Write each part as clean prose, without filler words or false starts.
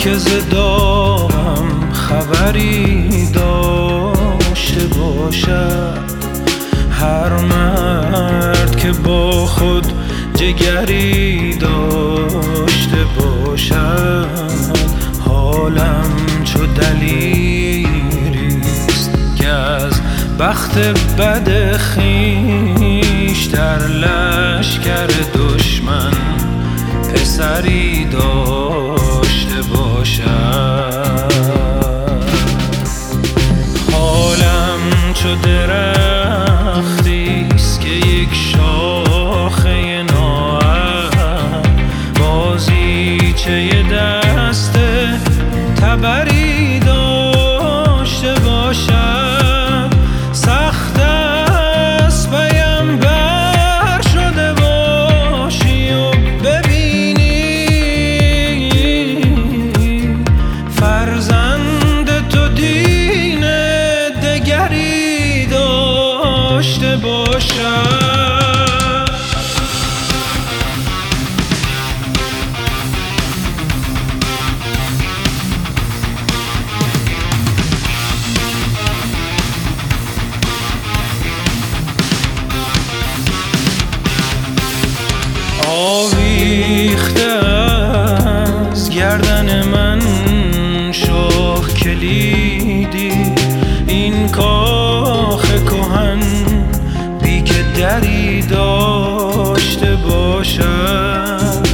که ز داغم خبری داشته باشد، هر مرد که با خود جگری داشته باشد. حالم چو دلیریست که از بخت بد خویش در لشکر دشمن پسری داشته باشد. حالم چو درختیست که یک شاخه نااهل بازیچه دست تبری داشته باشد. سخت است پیم بر شده باشی و ببینی فرزند تو دین دگری داشته باشد. آویخته از گردن من شاه کلیدی، این کاخ کهن بی که دری داشته باشد.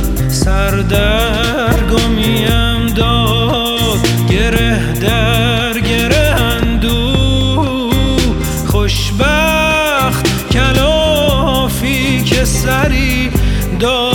سردرگمیم داد گره در گره اندوه، خوشبخت کلافی که سری داشته